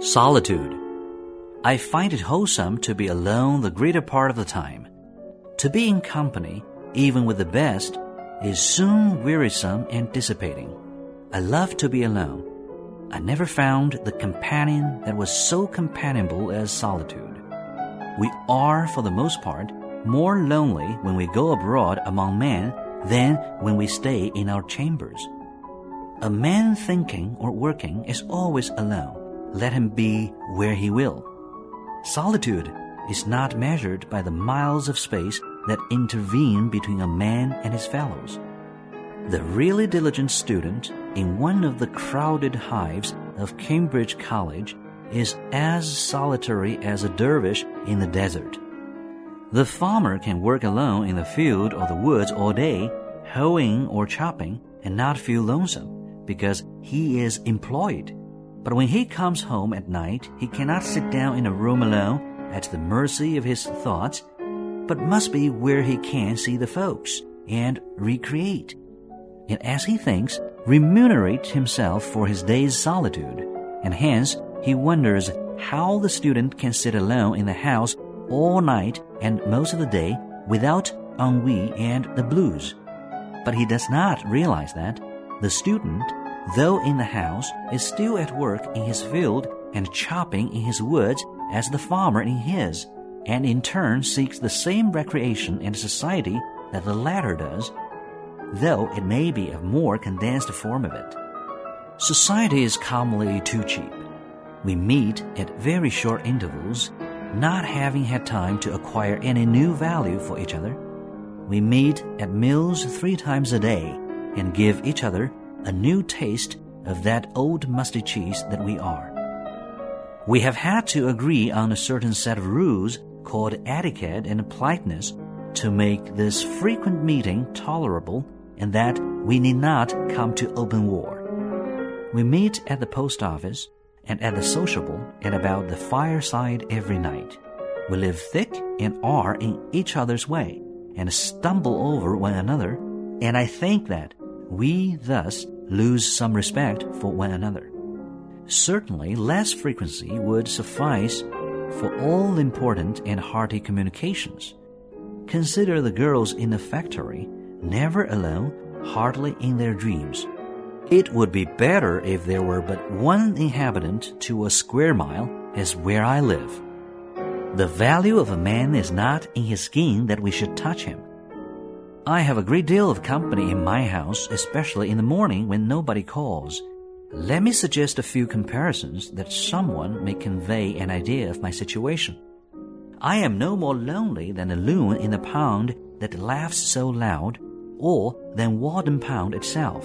Solitude. I find it wholesome to be alone the greater part of the time. To be in company, even with the best, is soon wearisome and dissipating. I love to be alone. I never found the companion that was so companionable as solitude. We are, for the most part, more lonely when we go abroad among men than when we stay in our chambers. A man thinking or working is always alone. Let him be where he will. Solitude is not measured by the miles of space that intervene between a man and his fellows. The really diligent student in one of the crowded hives of Cambridge College is as solitary as a dervish in the desert. The farmer can work alone in the field or the woods all day, hoeing or chopping, and not feel lonesome, because he is employed. But when he comes home at night, he cannot sit down in a room alone at the mercy of his thoughts, but must be where he can see the folks and recreate, and as he thinks, remunerate himself for his day's solitude. And hence he wonders how the student can sit alone in the house all night and most of the day without ennui and the blues. But he does not realize that the student, though in the house, is still at work in his field and chopping in his woods as the farmer in his, and in turn seeks the same recreation and society that the latter does, though it may be a more condensed form of it. Society is commonly too cheap. We meet at very short intervals, not having had time to acquire any new value for each other. We meet at meals 3 times a day and give each other a new taste of that old musty cheese that we are. We have had to agree on a certain set of rules called etiquette and politeness to make this frequent meeting tolerable, and that we need not come to open war. We meet at the post office and at the sociable and about the fireside every night. We live thick and are in each other's way and stumble over one another, and I think that we thus lose some respect for one another. Certainly less frequency would suffice for all important and hearty communications. Consider the girls in the factory, never alone, hardly in their dreams. It would be better if there were but one inhabitant to a square mile, as where I live. The value of a man is not in his skin that we should touch him. I have a great deal of company in my house, especially in the morning when nobody calls. Let me suggest a few comparisons that someone may convey an idea of my situation. I am no more lonely than a loon in the pond that laughs so loud, or than Walden Pond itself.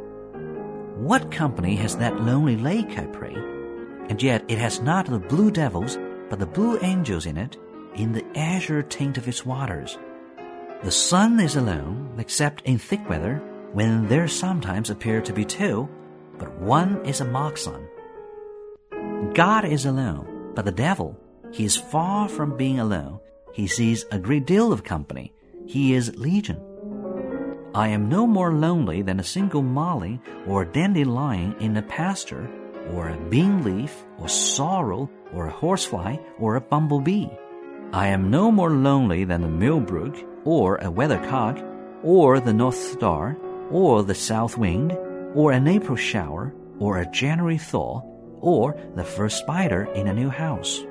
What company has that lonely lake, I pray? And yet it has not the blue devils, but the blue angels in it, in the azure tint of its waters. The sun is alone, except in thick weather, when there sometimes appear to be 2, but one is a mock sun. God is alone, but the devil, he is far from being alone. He sees a great deal of company. He is legion. I am no more lonely than a single molly or a dandelion in a pasture, or a bean leaf, or sorrel, or a horsefly, or a bumblebee. I am no more lonely than a millbrook, or a weathercock, or the north star, or the south wind, or an April shower, or a January thaw, or the first spider in a new house.